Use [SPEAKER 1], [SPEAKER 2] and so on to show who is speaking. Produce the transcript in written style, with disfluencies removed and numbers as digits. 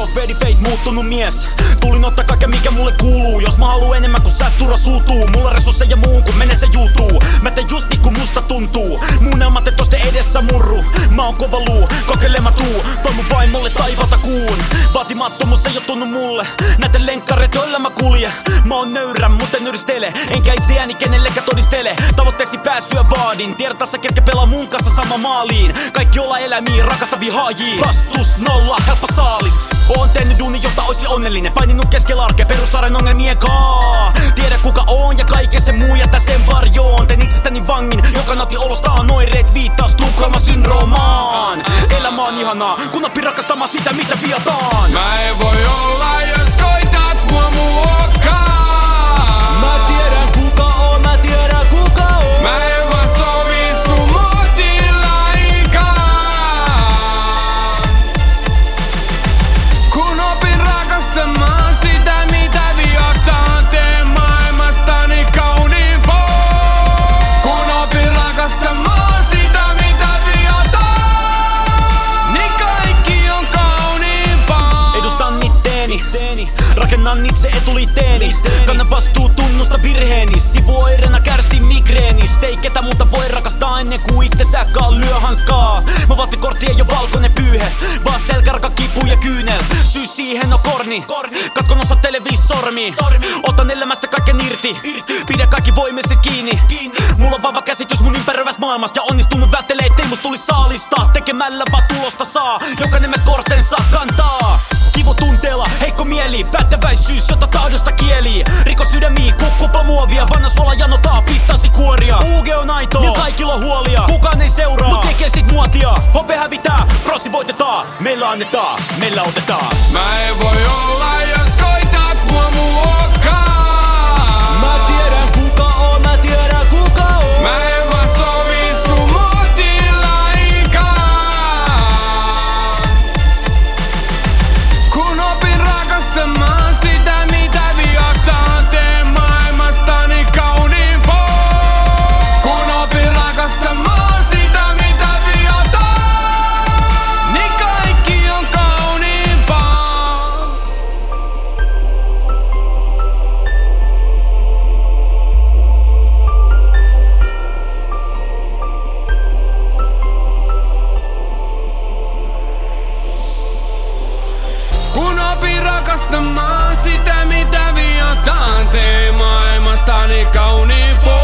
[SPEAKER 1] fade fade, muuttunut mies. Tulin ottaa kaiken mikä mulle kuuluu. Jos mä haluun enemmän kun sä turha suutuu. Mulla resursseja muuhun kun menee se YouTube. Mä teen just niin kuin musta tuntuu. Muunnelmat et toisten edessä murru. Mä oon kova luu, kokeilema tuu. Toi mun vaimolle taivalta kuun. Vaatimattomuus ei oo tunnu mulle. Näitä lenkkareet joilla mä kulje. Mä oon nöyrä, mut en nyristele. Enkä itseäni kenellekään todistele. Tavoitteesi pääsyä vaadin. Tiedät tässä ketkä pelaa mun kanssa sama maaliin. Kaikki olla eläimiä, rakastavia haajia. Vastus nolla, helppo saalis. Oon tehnyt duuni, jotta oisin onnellinen. Paininut keskellä arkea, perussaaren ongelmien kaa. Tiedä kuka on ja kaiken sen muu jätä sen varjoon. Teen itsestäni vangin, joka nautti olostaan. Oireet viittaa Tukholma-syndroomaan. Elämä on ihanaa, kun oppi rakastamaan sitä mitä viataan.
[SPEAKER 2] Mä en voi olla jos koitat mua muokkaa.
[SPEAKER 1] Mä tiedän kuka on, mä tiedän kuka on.
[SPEAKER 2] Mä en vaan sovi sun muotiin lainkaan. Kun opin rakastamaan sitä mitä viataan, teen maailmastani kauniimpaa. Kun opin rakastamaan sitä mitä viataan, niin kaikki on kauniimpaa.
[SPEAKER 1] Edustan itteeni, rakennan itse etuliitteeni. Kannan vastuu, tunnusta virheeni. Sivuoireena kärsin migreenistä. Ei ketä muuta voi rakastaa ennen kuin itse säkään lyö hanskaa. Mä vaattikortti ei oo valkoinen pyyhe, vaan selkäranka, kipu ja kyynel. Syy siihen on korni, katkon osa televisormi. Otan elämästä kaiken irti, pidä kaikki voimiset kiinni. Mulla on vahva käsitys mun ympäröivästä maailmasta. Ja onnistunut välttelee, ettei musta tuli saalista. Tekemällä vaan tulosta saa, jokainen meistä kortensa kantaa. Kivutunteella, heikko mieli, päättäväisyys, jota tahdosta kieli. Riko sydämiä, kukkupa muovia, vanha suola janotaa, pistasi kuoria. UG on aito, niin kaikilla on huolia. Kukaan ei seuraa, mut tekee sit muotia. Hope hävitää, prossi voitetaan. Meillä annetaan, meillä otetaan.
[SPEAKER 2] Mä en voi olla jos koitat mua muokkaa.
[SPEAKER 1] Mä tiedän kuka on, mä tiedän kuka on.
[SPEAKER 2] Mä en vaan sovi sun muotiin lainkaan. Kun opin rakastamaan sitä mitä viataan, teen maailmastani kauniimpaa. Kun opin rakastamaan sitä mitä viataan, niin kaikki on kauniimpaa. Kun opin rakastamaan sitä mitä viataan, teen maailmastani kauniimpaa.